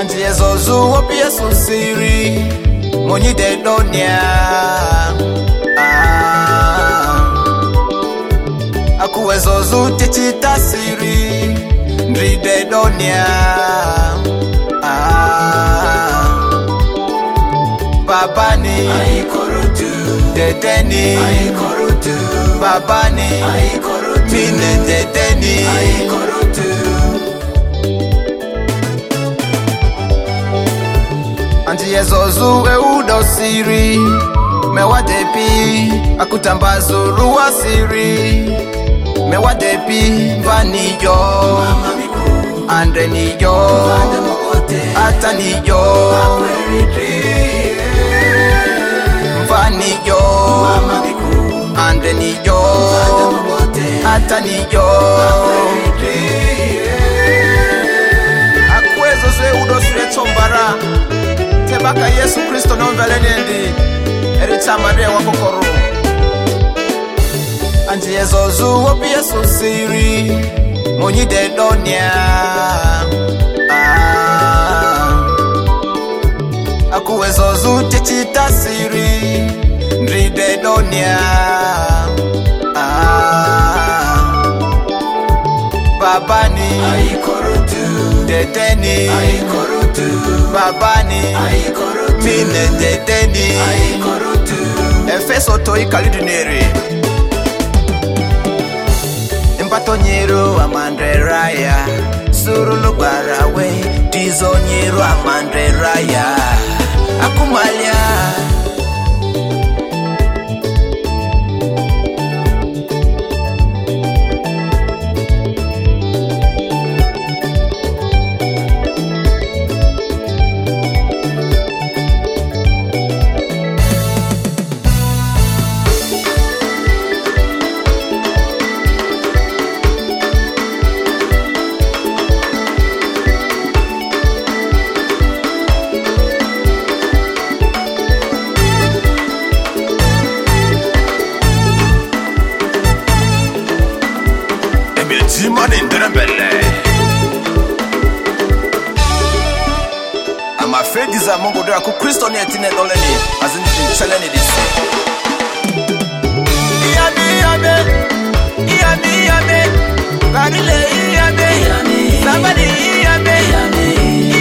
Anti ezozu opi esosiri Monyi de donia Aku ezozu tichita siri Ndri de donia Babani Aikorotu Dedeni Aikorotu Babani Aikorotu Mine dedeni Aikorotu Anti ezozu eudo siri Mewa depi Akutambazu ruwa siri Mewa depi Vaniyo Mama miku Andre niyo Vande mokote Ata niyo Vaniyo Mama miku Andre niyo Vande mokote Ata niyo Akwezo ze udo sire chombara Tebaka Yesu Kristo no velenendi Eritamare wakokoro Anti ezozu opi Yesu siri Monyi de donia Aku ezozu tichita siri Ndri de donia Babani Aikorotu Dedeni Aikorotu Babani Aikorotu Mine dedeni Aikorotu Efeso toi kalidunere Mpato nyero amandre raya Surulu barawe Tizo nyero amandre raya Akumalia Simone Ndrembele Ama fedi za Mungu dora ku Kristo ni etine doleni azini chaleni disi Iyame Barile iyame Somebody iyame